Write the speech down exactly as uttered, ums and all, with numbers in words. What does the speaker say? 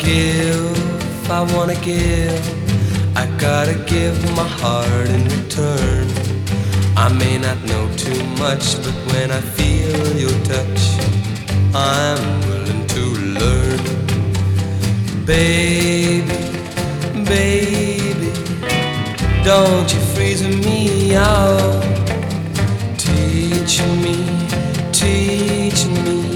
give, I wanna give, I gotta give my heart in return. I may not know too much, but when I feel your touch, I'm willing to learn. Baby, baby, don't you freeze me out. Teach me, teach me